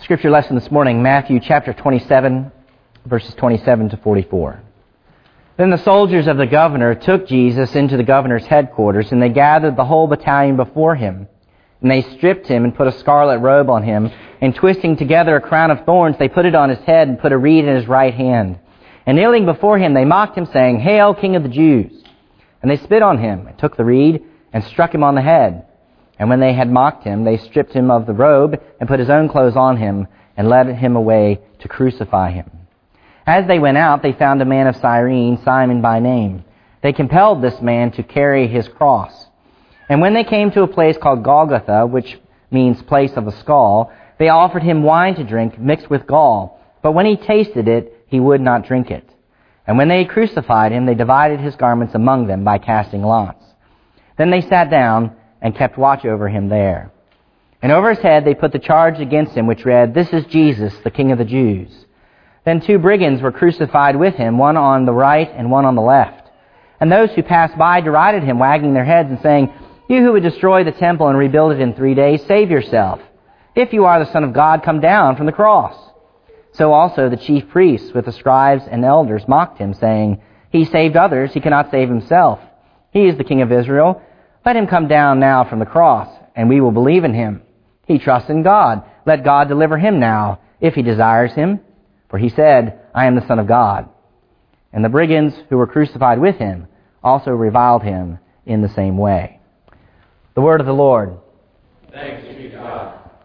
Scripture lesson this morning, Matthew chapter 27, verses 27 to 44. Then the soldiers of the governor took Jesus into the governor's headquarters, and they gathered the whole battalion before him. And they stripped him and put a scarlet robe on him, and twisting together a crown of thorns, they put it on his head and put a reed in his right hand. And kneeling before him, they mocked him, saying, "Hail, King of the Jews!" And they spit on him, and took the reed, and struck him on the head. And when they had mocked him, they stripped him of the robe, and put his own clothes on him, and led him away to crucify him. As they went out, they found a man of Cyrene, Simon by name. They compelled this man to carry his cross. And when they came to a place called Golgotha, which means place of a skull, they offered him wine to drink mixed with gall. But when he tasted it, he would not drink it. And when they crucified him, they divided his garments among them by casting lots. Then they sat down and kept watch over him there. And over his head they put the charge against him, which read, "This is Jesus, the King of the Jews." Then two brigands were crucified with him, one on the right and one on the left. And those who passed by derided him, wagging their heads and saying, "You who would destroy the temple and rebuild it in 3 days, save yourself. If you are the Son of God, come down from the cross." So also the chief priests with the scribes and elders mocked him, saying, "He saved others, he cannot save himself. He is the King of Israel. Let him come down now from the cross, and we will believe in him. He trusts in God. Let God deliver him now, if he desires him. For he said, 'I am the Son of God.'" And the brigands who were crucified with him also reviled him in the same way. The word of the Lord. Thanks be to God.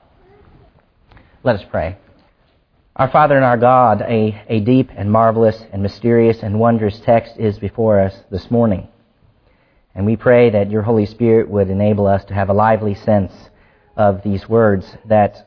Let us pray. Our Father and our God, a deep and marvelous and mysterious and wondrous text is before us this morning. And we pray that your Holy Spirit would enable us to have a lively sense of these words, that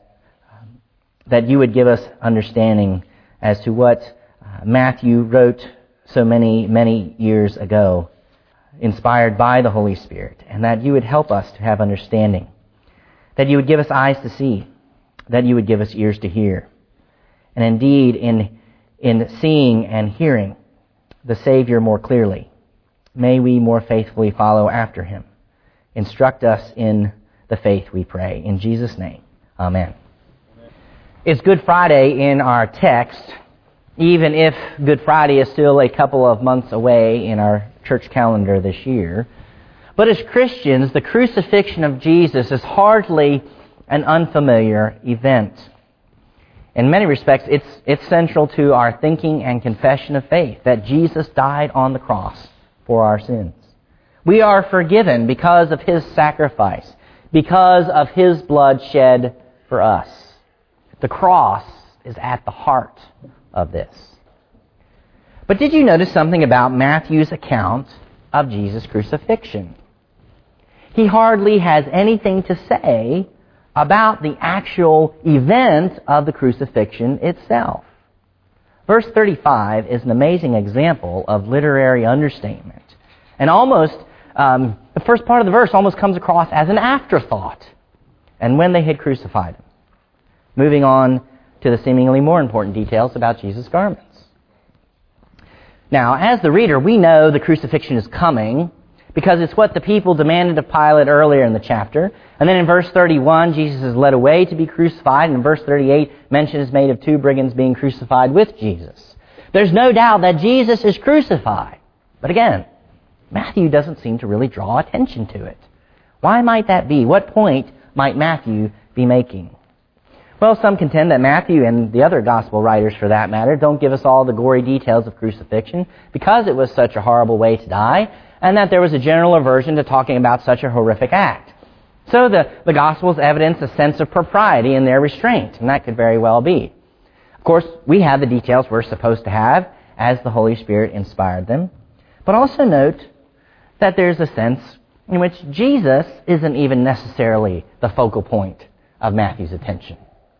you would give us understanding as to what Matthew wrote so many years ago, inspired by the Holy Spirit, and that you would help us to have understanding, that you would give us eyes to see, that you would give us ears to hear. And indeed, in seeing and hearing the Savior more clearly, may we more faithfully follow after him. Instruct us in the faith, we pray. In Jesus' name, amen. It's Good Friday in our text, even if Good Friday is still a couple of months away in our church calendar this year. But as Christians, the crucifixion of Jesus is hardly an unfamiliar event. In many respects, it's central to our thinking and confession of faith, that Jesus died on the cross for our sins. We are forgiven because of his sacrifice, because of his blood shed for us. The cross is at the heart of this. But did you notice something about Matthew's account of Jesus' crucifixion? He hardly has anything to say about the actual event of the crucifixion itself. Verse 35 is an amazing example of literary understatement. And almost, the first part of the verse almost comes across as an afterthought. "And when they had crucified him." Moving on to the seemingly more important details about Jesus' garments. Now, as the reader, we know the crucifixion is coming because it's what the people demanded of Pilate earlier in the chapter. And then in verse 31, Jesus is led away to be crucified. And in verse 38, mention is made of two brigands being crucified with Jesus. There's no doubt that Jesus is crucified. But again, Matthew doesn't seem to really draw attention to it. Why might that be? What point might Matthew be making? Well, some contend that Matthew, and the other gospel writers for that matter, don't give us all the gory details of crucifixion because it was such a horrible way to die, and that there was a general aversion to talking about such a horrific act. So the Gospels evidence a sense of propriety in their restraint, and that could very well be. Of course, we have the details we're supposed to have as the Holy Spirit inspired them. But also note that there's a sense in which Jesus isn't even necessarily the focal point of Matthew's attention.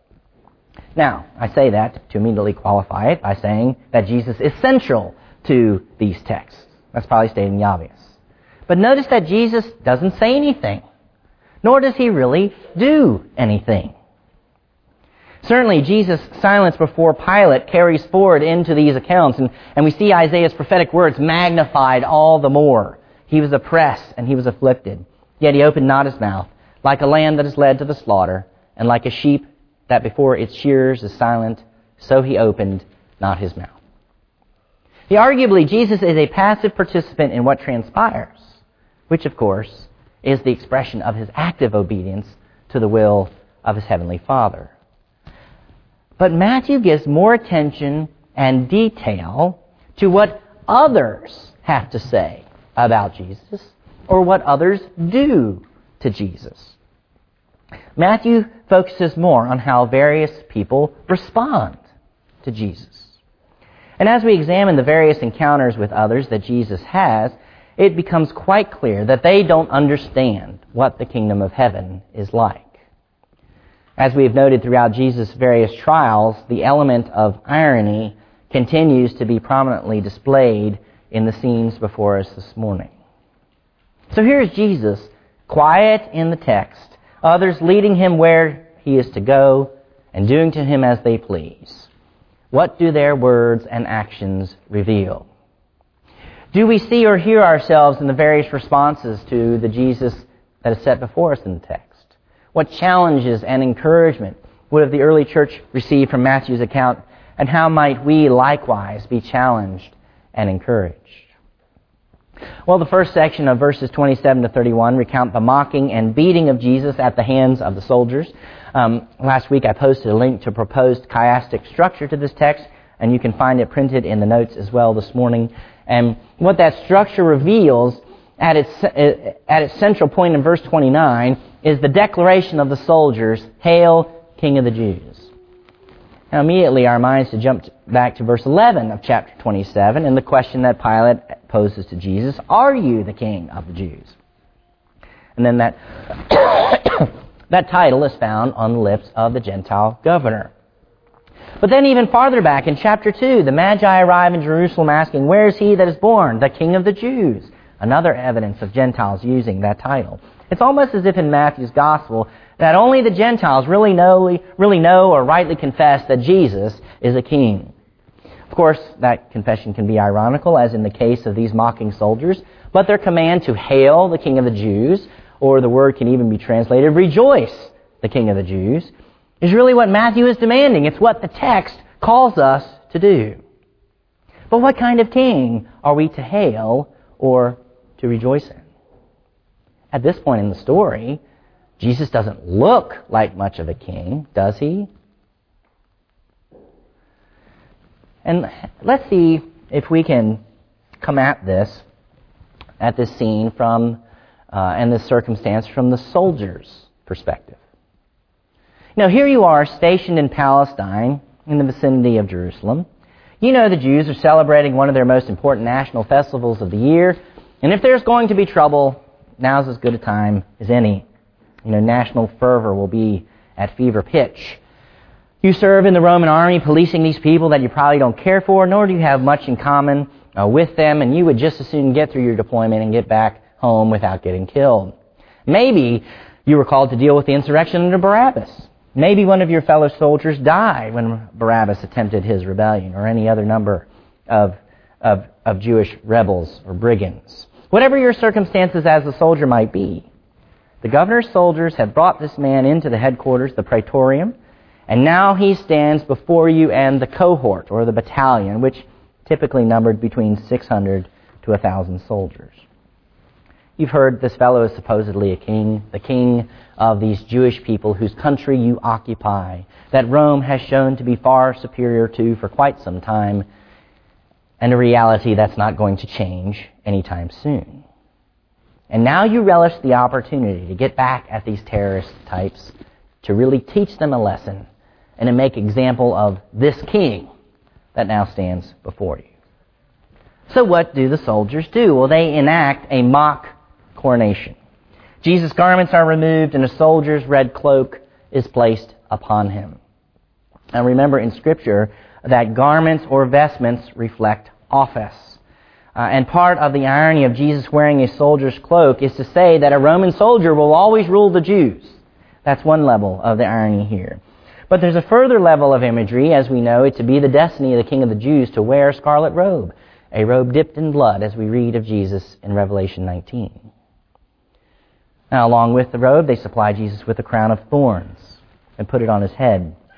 Now, I say that to immediately qualify it by saying that Jesus is central to these texts. That's probably stating the obvious. But notice that Jesus doesn't say anything, nor does he really do anything. Certainly, Jesus' silence before Pilate carries forward into these accounts, and we see Isaiah's prophetic words magnified all the more. He was oppressed and he was afflicted, yet he opened not his mouth, like a lamb that is led to the slaughter, and like a sheep that before its shearers is silent, so he opened not his mouth. Arguably, Jesus is a passive participant in what transpires, which, of course, is the expression of his active obedience to the will of his heavenly Father. But Matthew gives more attention and detail to what others have to say about Jesus, or what others do to Jesus. Matthew focuses more on how various people respond to Jesus. And as we examine the various encounters with others that Jesus has, it becomes quite clear that they don't understand what the kingdom of heaven is like. As we have noted throughout Jesus' various trials, the element of irony continues to be prominently displayed in the scenes before us this morning. So here is Jesus, quiet in the text, others leading him where he is to go and doing to him as they please. What do their words and actions reveal? Do we see or hear ourselves in the various responses to the Jesus that is set before us in the text? What challenges and encouragement would have the early church received from Matthew's account, and how might we likewise be challenged and encouraged? Well, the first section of verses 27 to 31 recount the mocking and beating of Jesus at the hands of the soldiers. Last week I posted a link to proposed chiastic structure to this text, and you can find it printed in the notes as well this morning. And what that structure reveals at its central point in verse 29 is the declaration of the soldiers, "Hail, King of the Jews." Now immediately our minds jump back to verse 11 of chapter 27 and the question that Pilate poses to Jesus, "Are you the King of the Jews?" And then that that title is found on the lips of the Gentile governor. But then even farther back in chapter 2, the Magi arrive in Jerusalem asking, "Where is he that is born, the King of the Jews?" Another evidence of Gentiles using that title. It's almost as if in Matthew's Gospel that only the Gentiles really know or rightly confess that Jesus is a king. Of course, that confession can be ironical, as in the case of these mocking soldiers, but their command to hail the King of the Jews, or the word can even be translated, "rejoice the King of the Jews," is really what Matthew is demanding. It's what the text calls us to do. But what kind of king are we to hail or to rejoice in? At this point in the story, Jesus doesn't look like much of a king, does he? And let's see if we can come at this scene from and this circumstance from the soldier's perspective. Now, here you are stationed in Palestine, in the vicinity of Jerusalem. You know the Jews are celebrating one of their most important national festivals of the year, and if there's going to be trouble, now's as good a time as any. National fervor will be at fever pitch. You serve in the Roman army policing these people that you probably don't care for, nor do you have much in common with them, and you would just as soon get through your deployment and get back home without getting killed. Maybe you were called to deal with the insurrection under Barabbas. Maybe one of your fellow soldiers died when Barabbas attempted his rebellion, or any other number of Jewish rebels or brigands. Whatever your circumstances as a soldier might be, the governor's soldiers have brought this man into the headquarters, the praetorium, and now he stands before you and the cohort, or the battalion, which typically numbered between 600 to 1,000 soldiers. You've heard this fellow is supposedly a king, the king of these Jewish people whose country you occupy, that Rome has shown to be far superior to for quite some time, and a reality that's not going to change anytime soon. And now you relish the opportunity to get back at these terrorist types, to really teach them a lesson, and to make example of this king that now stands before you. So what do the soldiers do? Well, they enact a mock coronation. Jesus' garments are removed and a soldier's red cloak is placed upon him. Now remember in Scripture that garments or vestments reflect office. And part of the irony of Jesus wearing a soldier's cloak is to say that a Roman soldier will always rule the Jews. That's one level of the irony here. But there's a further level of imagery, as we know it to be the destiny of the King of the Jews to wear a scarlet robe, a robe dipped in blood, as we read of Jesus in Revelation 19. Now, along with the robe, they supply Jesus with a crown of thorns and put it on his head,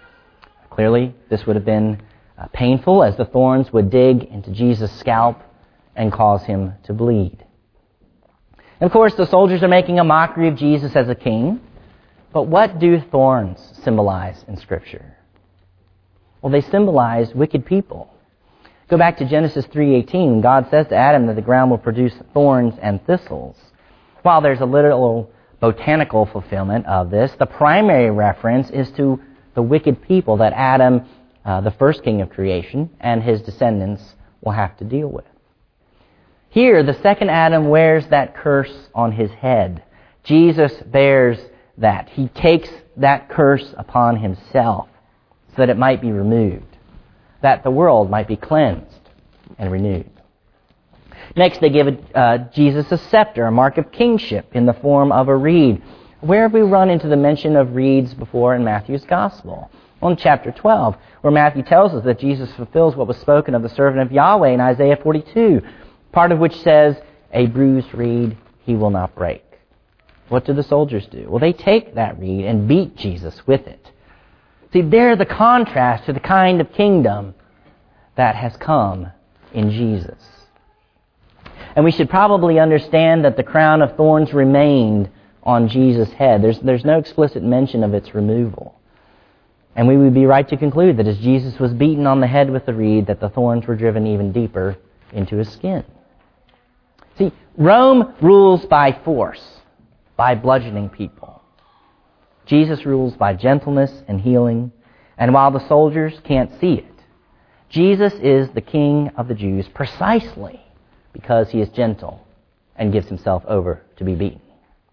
Clearly, this would have been painful, as the thorns would dig into Jesus' scalp and cause him to bleed. And of course, the soldiers are making a mockery of Jesus as a king. But what do thorns symbolize in Scripture? Well, they symbolize wicked people. Go back to Genesis 3:18. God says to Adam that the ground will produce thorns and thistles. While there's a literal botanical fulfillment of this, the primary reference is to the wicked people that Adam, the first king of creation, and his descendants will have to deal with. Here, the second Adam wears that curse on his head. Jesus bears that. He takes that curse upon himself so that it might be removed, that the world might be cleansed and renewed. Next, they give Jesus a scepter, a mark of kingship, in the form of a reed. Where have we run into the mention of reeds before in Matthew's Gospel? Well, in chapter 12, where Matthew tells us that Jesus fulfills what was spoken of the servant of Yahweh in Isaiah 42, part of which says, "A bruised reed he will not break." What do the soldiers do? Well, they take that reed and beat Jesus with it. See, they're the contrast to the kind of kingdom that has come in Jesus. And we should probably understand that the crown of thorns remained on Jesus' head. There's no explicit mention of its removal. And we would be right to conclude that as Jesus was beaten on the head with the reed, that the thorns were driven even deeper into his skin. See, Rome rules by force, by bludgeoning people. Jesus rules by gentleness and healing, and while the soldiers can't see it, Jesus is the King of the Jews precisely because he is gentle and gives himself over to be beaten.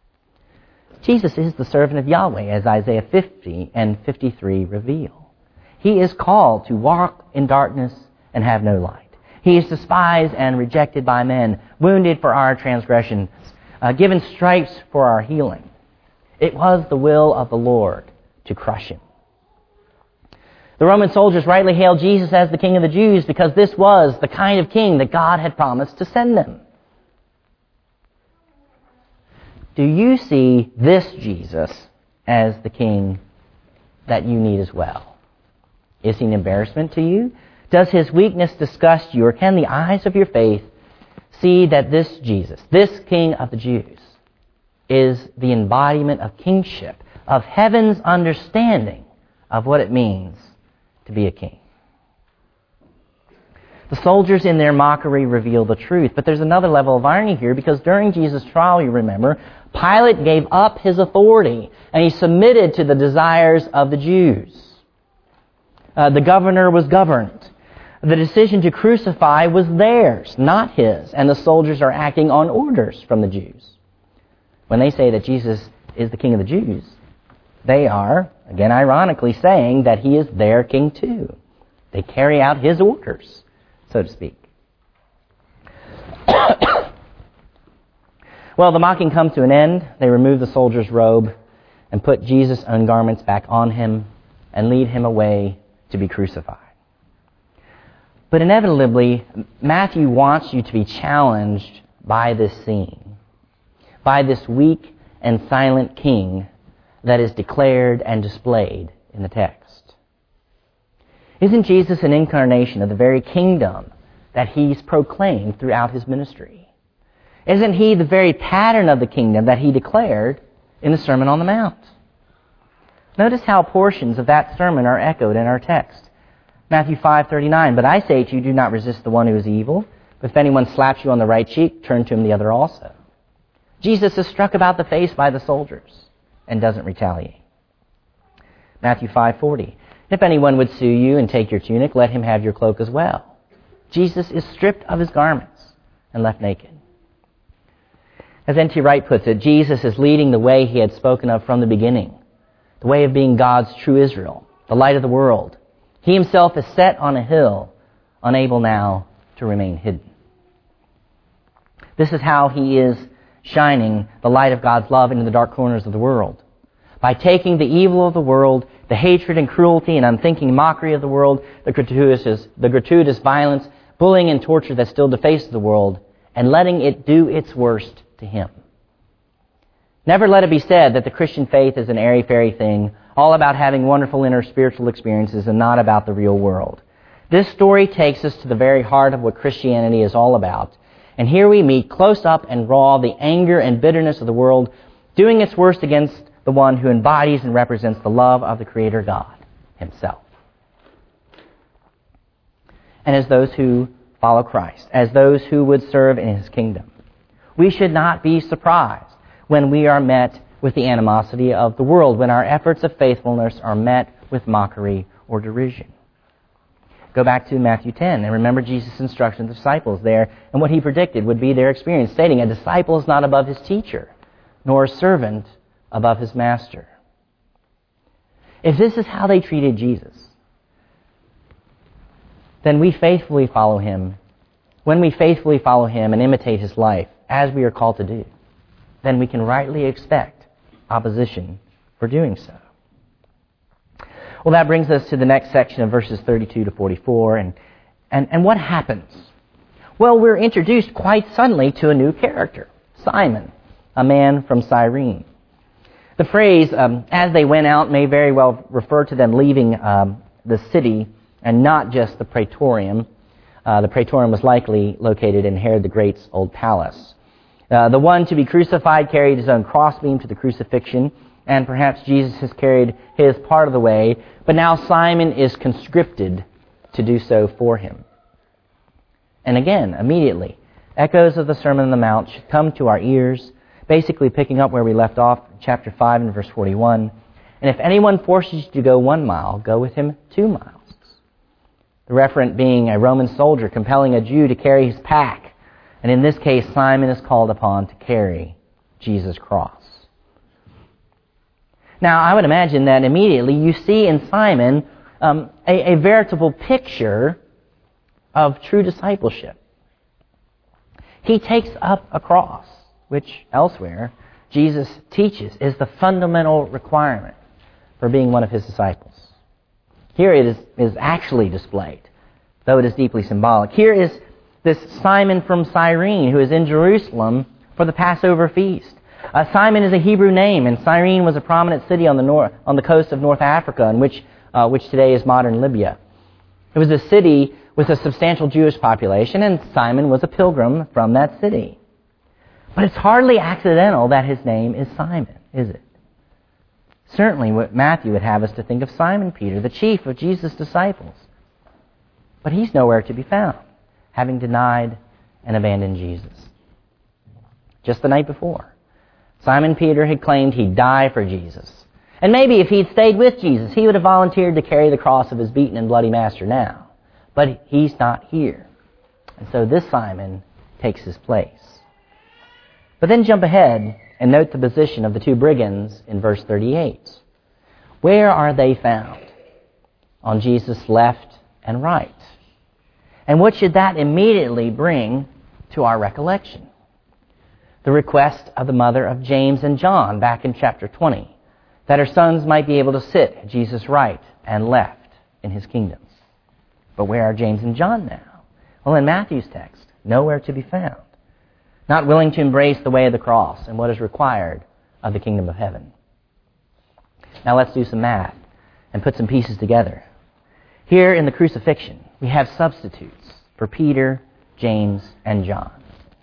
Jesus is the servant of Yahweh, as Isaiah 50 and 53 reveal. He is called to walk in darkness and have no light. He is despised and rejected by men, wounded for our transgressions, given stripes for our healing. It was the will of the Lord to crush him. The Roman soldiers rightly hailed Jesus as the King of the Jews because this was the kind of king that God had promised to send them. Do you see this Jesus as the king that you need as well? Is he an embarrassment to you? Does his weakness disgust you, or can the eyes of your faith see that this Jesus, this King of the Jews, is the embodiment of kingship, of heaven's understanding of what it means to be a king? The soldiers in their mockery reveal the truth, but there's another level of irony here, because during Jesus' trial, you remember, Pilate gave up his authority and he submitted to the desires of the Jews. The governor was governed. The decision to crucify was theirs, not his, and the soldiers are acting on orders from the Jews. When they say that Jesus is the King of the Jews, they are, again ironically, saying that he is their king too. They carry out his orders, so to speak. Well, the mocking comes to an end. They remove the soldier's robe and put Jesus' own garments back on him and lead him away to be crucified. But inevitably, Matthew wants you to be challenged by this scene, by this weak and silent king that is declared and displayed in the text. Isn't Jesus an incarnation of the very kingdom that he's proclaimed throughout his ministry? Isn't he the very pattern of the kingdom that he declared in the Sermon on the Mount? Notice how portions of that sermon are echoed in our text. Matthew 5:39, "But I say to you, do not resist the one who is evil. But if anyone slaps you on the right cheek, turn to him the other also." Jesus is struck about the face by the soldiers and doesn't retaliate. Matthew 5:40, "If anyone would sue you and take your tunic, let him have your cloak as well." Jesus is stripped of his garments and left naked. As N.T. Wright puts it, Jesus is leading the way he had spoken of from the beginning, the way of being God's true Israel, the light of the world. He himself is set on a hill, unable now to remain hidden. This is how he is shining the light of God's love into the dark corners of the world. By taking the evil of the world, the hatred and cruelty and unthinking mockery of the world, the gratuitous violence, bullying and torture that still defaces the world, and letting it do its worst to him. Never let it be said that the Christian faith is an airy-fairy thing, all about having wonderful inner spiritual experiences and not about the real world. This story takes us to the very heart of what Christianity is all about. And here we meet close up and raw the anger and bitterness of the world doing its worst against the one who embodies and represents the love of the Creator God Himself. And as those who follow Christ, as those who would serve in His kingdom, we should not be surprised when we are met with the animosity of the world, when our efforts of faithfulness are met with mockery or derision. Go back to Matthew 10 and remember Jesus' instruction to the disciples there and what He predicted would be their experience, stating, "A disciple is not above his teacher, nor a servant above his master." If this is how they treated Jesus, then we faithfully follow Him. When we faithfully follow Him and imitate His life, as we are called to do, then we can rightly expect opposition for doing so. Well, that brings us to the next section of verses 32 to 44. And what happens? Well, we're introduced quite suddenly to a new character, Simon, a man from Cyrene. The phrase, as they went out, may very well refer to them leaving the city and not just the Praetorium. The Praetorium was likely located in Herod the Great's old palace. The one to be crucified carried his own crossbeam to the crucifixion, and perhaps Jesus has carried his part of the way, but now Simon is conscripted to do so for him. And again, immediately, echoes of the Sermon on the Mount should come to our ears, basically picking up where we left off, chapter 5 and verse 41. And if anyone forces you to go 1 mile, go with him 2 miles. The referent being a Roman soldier compelling a Jew to carry his pack. And in this case, Simon is called upon to carry Jesus' cross. Now, I would imagine that immediately you see in Simon a veritable picture of true discipleship. He takes up a cross, which elsewhere Jesus teaches is the fundamental requirement for being one of His disciples. Here it is actually displayed, though it is deeply symbolic. Here is this Simon from Cyrene who is in Jerusalem for the Passover feast. Simon is a Hebrew name, and Cyrene was a prominent city on the coast of North Africa, in which today is modern Libya. It was a city with a substantial Jewish population, and Simon was a pilgrim from that city. But it's hardly accidental that his name is Simon, is it? Certainly what Matthew would have us to think of Simon Peter, the chief of Jesus' disciples. But he's nowhere to be found, having denied and abandoned Jesus. Just the night before, Simon Peter had claimed he'd die for Jesus. And maybe if he'd stayed with Jesus, he would have volunteered to carry the cross of his beaten and bloody master now. But he's not here. And so this Simon takes his place. But then jump ahead and note the position of the 2 brigands in verse 38. Where are they found? On Jesus' left and right. And what should that immediately bring to our recollection? The request of the mother of James and John back in chapter 20, that her sons might be able to sit at Jesus' right and left in His kingdom. But where are James and John now? Well, in Matthew's text, nowhere to be found. Not willing to embrace the way of the cross and what is required of the kingdom of heaven. Now let's do some math and put some pieces together. Here in the crucifixion, we have substitutes for Peter, James, and John.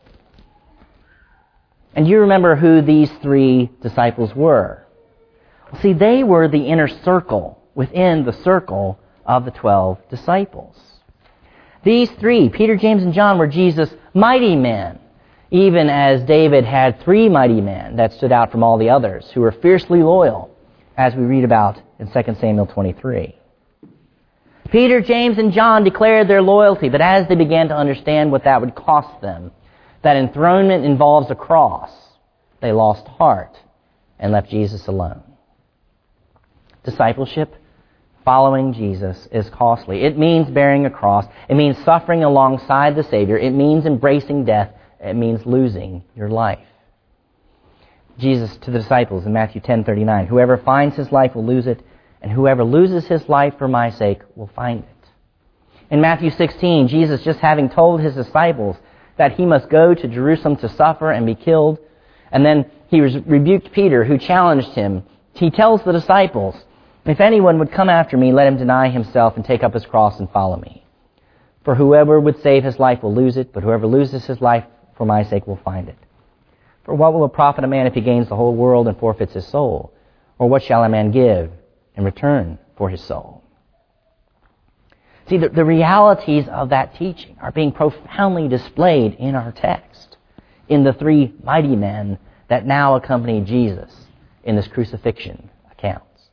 And you remember who these 3 disciples were. Well, see, they were the inner circle within the circle of the 12 disciples. These 3, Peter, James, and John, were Jesus' mighty men, even as David had 3 mighty men that stood out from all the others, who were fiercely loyal, as we read about in 2 Samuel 23. Peter, James, and John declared their loyalty, but as they began to understand what that would cost them, that enthronement involves a cross, they lost heart and left Jesus alone. Discipleship, following Jesus, is costly. It means bearing a cross. It means suffering alongside the Savior. It means embracing death. It means losing your life. Jesus to the disciples in Matthew 10:39, whoever finds his life will lose it, and whoever loses his life for my sake will find it. In Matthew 16, Jesus, just having told his disciples that he must go to Jerusalem to suffer and be killed, and then he rebuked Peter, who challenged him, he tells the disciples, "If anyone would come after me, let him deny himself and take up his cross and follow me. For whoever would save his life will lose it, but whoever loses his life for my sake will find it. For what will it profit a man if he gains the whole world and forfeits his soul? Or what shall a man give in return for his soul?" See, the realities of that teaching are being profoundly displayed in our text, in the three mighty men that now accompany Jesus in this crucifixion accounts.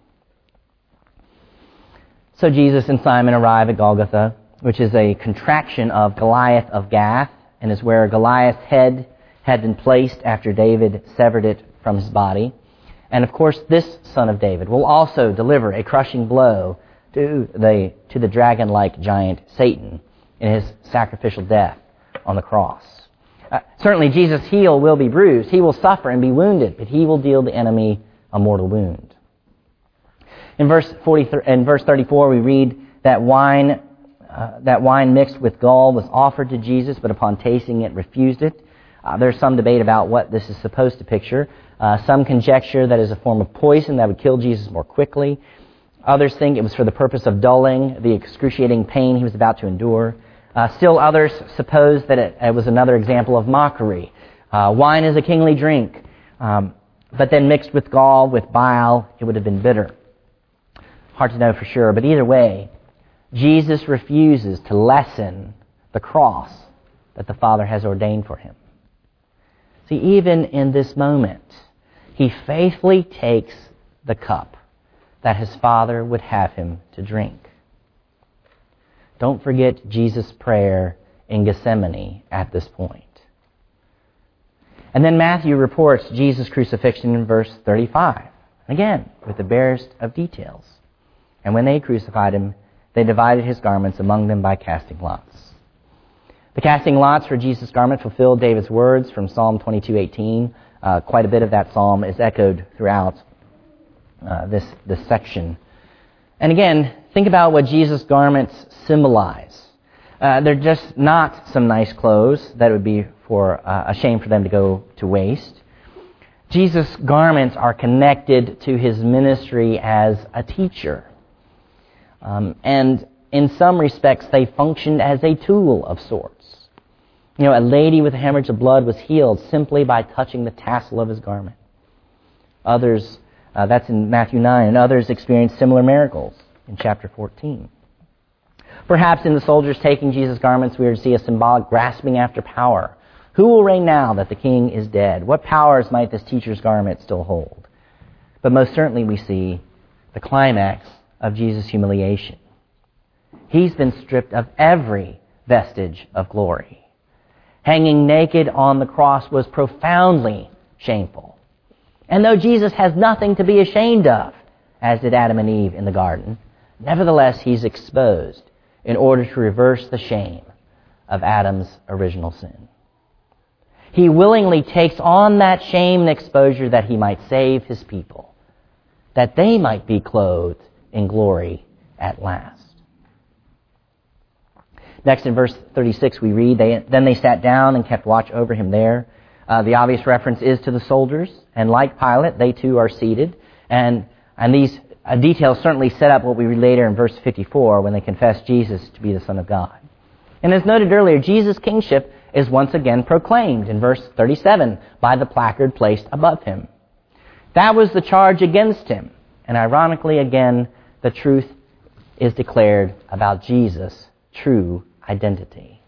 So Jesus and Simon arrive at Golgotha, which is a contraction of Goliath of Gath, and is where Goliath's head had been placed after David severed it from his body. And of course, this son of David will also deliver a crushing blow to the dragon-like giant Satan in his sacrificial death on the cross. Certainly, Jesus' heel will be bruised. He will suffer and be wounded, but he will deal the enemy a mortal wound. In verse 34, we read that wine mixed with gall was offered to Jesus, but upon tasting it, refused it. There's some debate about what this is supposed to picture. Some conjecture that it is a form of poison that would kill Jesus more quickly. Others think it was for the purpose of dulling the excruciating pain he was about to endure. Still others suppose that it was another example of mockery. Wine is a kingly drink, but then mixed with gall, with bile, it would have been bitter. Hard to know for sure, but either way, Jesus refuses to lessen the cross that the Father has ordained for him. See, even in this moment, he faithfully takes the cup that his Father would have him to drink. Don't forget Jesus' prayer in Gethsemane at this point. And then Matthew reports Jesus' crucifixion in verse 35. Again, with the barest of details. "And when they crucified him, they divided his garments among them by casting lots." The casting lots for Jesus' garment fulfilled David's words from Psalm 22:18. Quite a bit of that psalm is echoed throughout this section. And again, think about what Jesus' garments symbolize. They're just not some nice clothes that would be for a shame for them to go to waste. Jesus' garments are connected to his ministry as a teacher. And in some respects, they functioned as a tool of sorts. A lady with a hemorrhage of blood was healed simply by touching the tassel of his garment. Others, that's in Matthew 9, and others experienced similar miracles in chapter 14. Perhaps in the soldiers taking Jesus' garments, we are to see a symbolic grasping after power. Who will reign now that the king is dead? What powers might this teacher's garment still hold? But most certainly we see the climax of Jesus' humiliation. He's been stripped of every vestige of glory. Hanging naked on the cross was profoundly shameful. And though Jesus has nothing to be ashamed of, as did Adam and Eve in the garden, nevertheless he's exposed in order to reverse the shame of Adam's original sin. He willingly takes on that shame and exposure that he might save his people, that they might be clothed in glory at last. Next in verse 36 we read, Then they sat down and kept watch over him there. The obvious reference is to the soldiers, and like Pilate, they too are seated. And these details certainly set up what we read later in verse 54 when they confess Jesus to be the Son of God. And as noted earlier, Jesus' kingship is once again proclaimed in verse 37 by the placard placed above him. That was the charge against him. And ironically, again, the truth is declared about Jesus' true identity.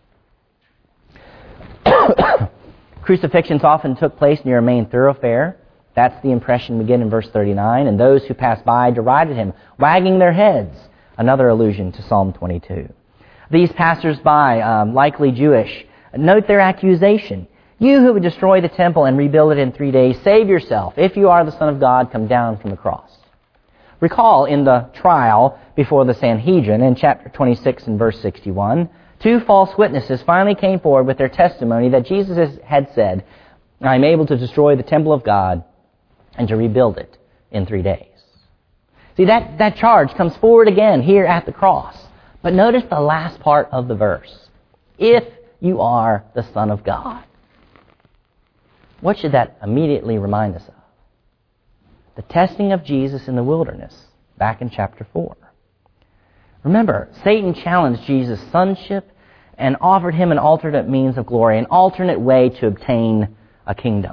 Crucifixions often took place near a main thoroughfare. That's the impression we get in verse 39. And those who passed by derided him, wagging their heads. Another allusion to Psalm 22. These passers-by, likely Jewish, note their accusation. You who would destroy the temple and rebuild it in 3 days, save yourself. If you are the Son of God, come down from the cross. Recall in the trial before the Sanhedrin in chapter 26 and verse 61, 2 false witnesses finally came forward with their testimony that Jesus had said, I am able to destroy the temple of God and to rebuild it in 3 days. See, that charge comes forward again here at the cross. But notice the last part of the verse. If you are the Son of God. What should that immediately remind us of? The testing of Jesus in the wilderness, back in chapter 4. Remember, Satan challenged Jesus' sonship and offered him an alternate means of glory, an alternate way to obtain a kingdom.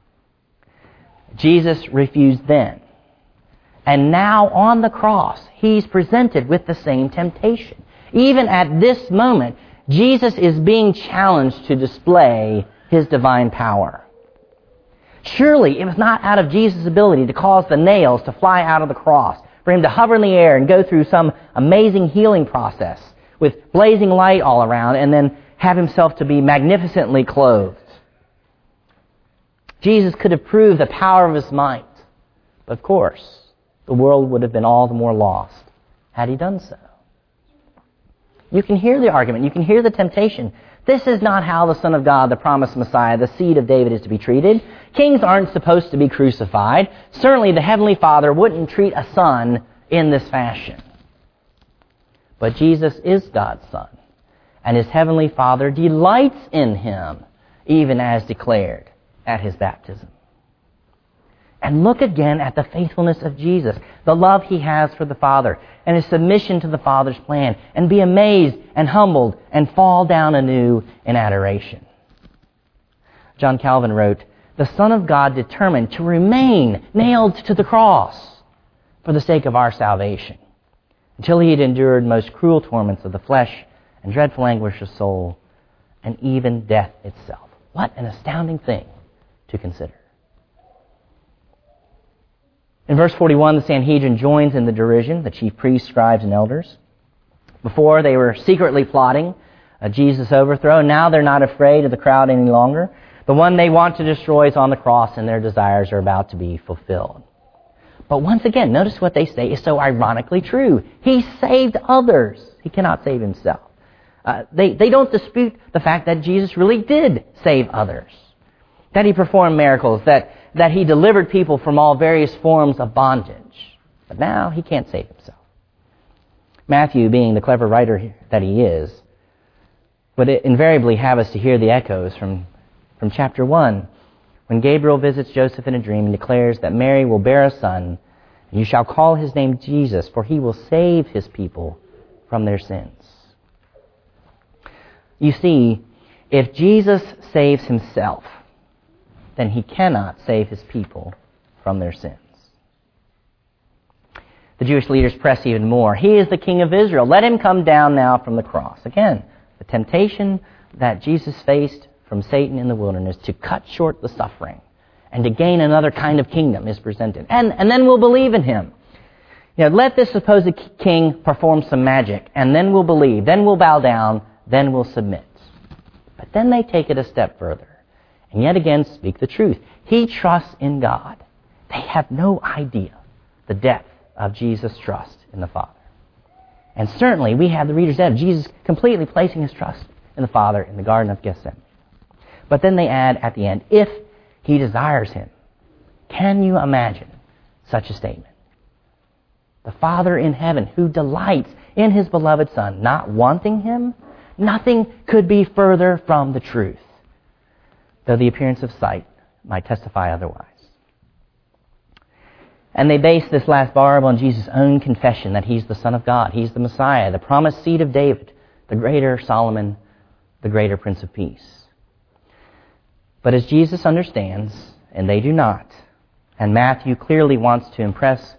Jesus refused then. And now on the cross, he's presented with the same temptation. Even at this moment, Jesus is being challenged to display his divine power. Surely it was not out of Jesus' ability to cause the nails to fly out of the cross, for him to hover in the air and go through some amazing healing process with blazing light all around, and then have himself to be magnificently clothed. Jesus could have proved the power of his might, but of course, the world would have been all the more lost had he done so. You can hear the argument, you can hear the temptation. This is not how the Son of God, the promised Messiah, the seed of David, is to be treated. Kings aren't supposed to be crucified. Certainly the Heavenly Father wouldn't treat a son in this fashion. But Jesus is God's Son, and his Heavenly Father delights in him, even as declared at his baptism. And look again at the faithfulness of Jesus, the love he has for the Father, and his submission to the Father's plan, and be amazed and humbled and fall down anew in adoration. John Calvin wrote, "The Son of God determined to remain nailed to the cross for the sake of our salvation, until he had endured most cruel torments of the flesh and dreadful anguish of soul, and even death itself." What an astounding thing to consider. In verse 41, the Sanhedrin joins in the derision, the chief priests, scribes, and elders. Before, they were secretly plotting a Jesus overthrow. Now they're not afraid of the crowd any longer. The one they want to destroy is on the cross, and their desires are about to be fulfilled. But once again, notice what they say is so ironically true. He saved others. He cannot save himself. They don't dispute the fact that Jesus really did save others, that he performed miracles, that he delivered people from all various forms of bondage. But now he can't save himself. Matthew, being the clever writer that he is, would invariably have us to hear the echoes from chapter 1, when Gabriel visits Joseph in a dream and declares that Mary will bear a son, and you shall call his name Jesus, for he will save his people from their sins. You see, if Jesus saves himself, then he cannot save his people from their sins. The Jewish leaders press even more. He is the King of Israel. Let him come down now from the cross. Again, the temptation that Jesus faced from Satan in the wilderness to cut short the suffering and to gain another kind of kingdom is presented. And then we'll believe in him. Let this supposed king perform some magic, and then we'll believe, then we'll bow down, then we'll submit. But then they take it a step further, and yet again speak the truth. He trusts in God. They have no idea the depth of Jesus' trust in the Father. And certainly we have the reader's end of Jesus completely placing his trust in the Father in the Garden of Gethsemane. But then they add at the end, if he desires him. Can you imagine such a statement? The Father in heaven who delights in his beloved Son, not wanting him? Nothing could be further from the truth, though the appearance of sight might testify otherwise. And they base this last barb on Jesus' own confession that he's the Son of God, he's the Messiah, the promised seed of David, the greater Solomon, the greater Prince of Peace. But as Jesus understands, and they do not, and Matthew clearly wants to impress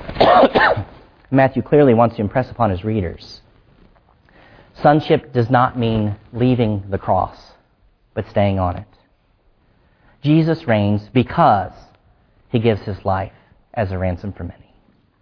upon his readers, sonship does not mean leaving the cross, but staying on it. Jesus reigns because he gives his life as a ransom for many.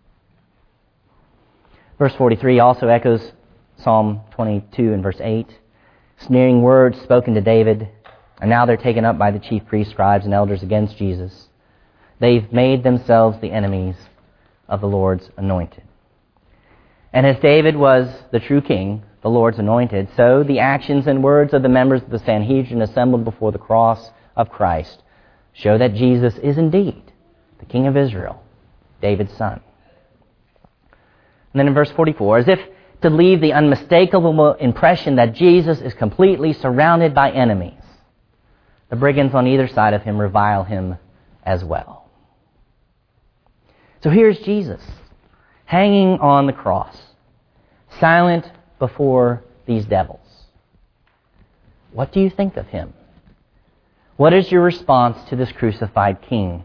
Verse 43 also echoes Psalm 22 and verse 8. Sneering words spoken to David, and now they're taken up by the chief priests, scribes, and elders against Jesus. They've made themselves the enemies of the Lord's anointed. And as David was the true king, the Lord's anointed, so the actions and words of the members of the Sanhedrin assembled before the cross of Christ show that Jesus is indeed the King of Israel, David's son. And then in verse 44, as if to leave the unmistakable impression that Jesus is completely surrounded by enemies, the brigands on either side of him revile him as well. So here's Jesus, hanging on the cross, silent before these devils. What do you think of him? What is your response to this crucified King?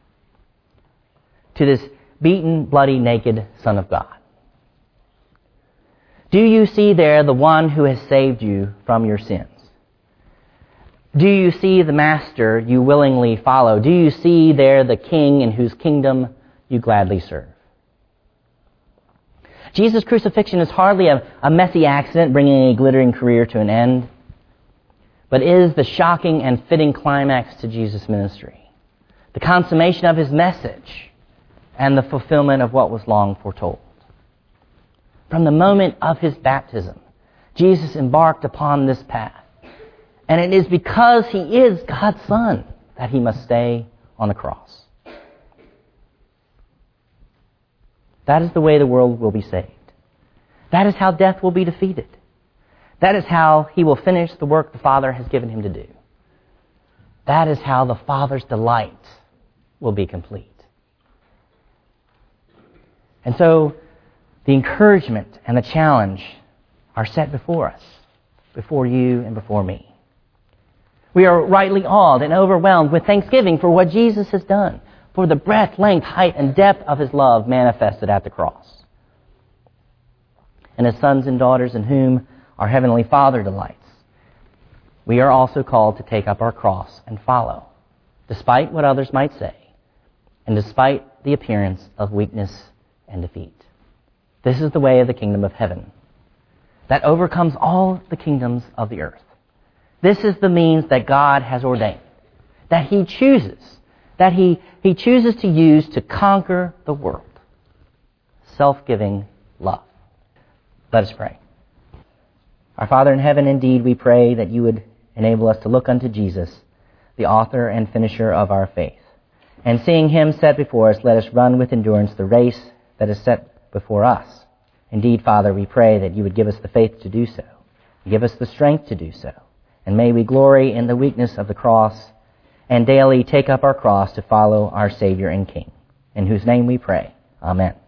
To this beaten, bloody, naked Son of God? Do you see there the one who has saved you from your sins? Do you see the Master you willingly follow? Do you see there the King in whose kingdom you gladly serve? Jesus' crucifixion is hardly a messy accident bringing a glittering career to an end, but is the shocking and fitting climax to Jesus' ministry, the consummation of his message, and the fulfillment of what was long foretold. From the moment of his baptism, Jesus embarked upon this path. And it is because he is God's Son that he must stay on the cross. That is the way the world will be saved. That is how death will be defeated. That is how he will finish the work the Father has given him to do. That is how the Father's delight will be complete. And so, the encouragement and the challenge are set before us, before you and before me. We are rightly awed and overwhelmed with thanksgiving for what Jesus has done, for the breadth, length, height, and depth of his love manifested at the cross. And as sons and daughters in whom our Heavenly Father delights, we are also called to take up our cross and follow, despite what others might say, and despite the appearance of weakness and defeat. This is the way of the kingdom of heaven that overcomes all the kingdoms of the earth. This is the means that God has ordained, that he chooses to use to conquer the world. Self-giving love. Let us pray. Our Father in heaven, indeed, we pray that you would enable us to look unto Jesus, the author and finisher of our faith. And seeing him set before us, let us run with endurance the race that is set before us. Indeed, Father, we pray that you would give us the faith to do so. Give us the strength to do so. And may we glory in the weakness of the cross and daily take up our cross to follow our Savior and King, in whose name we pray. Amen.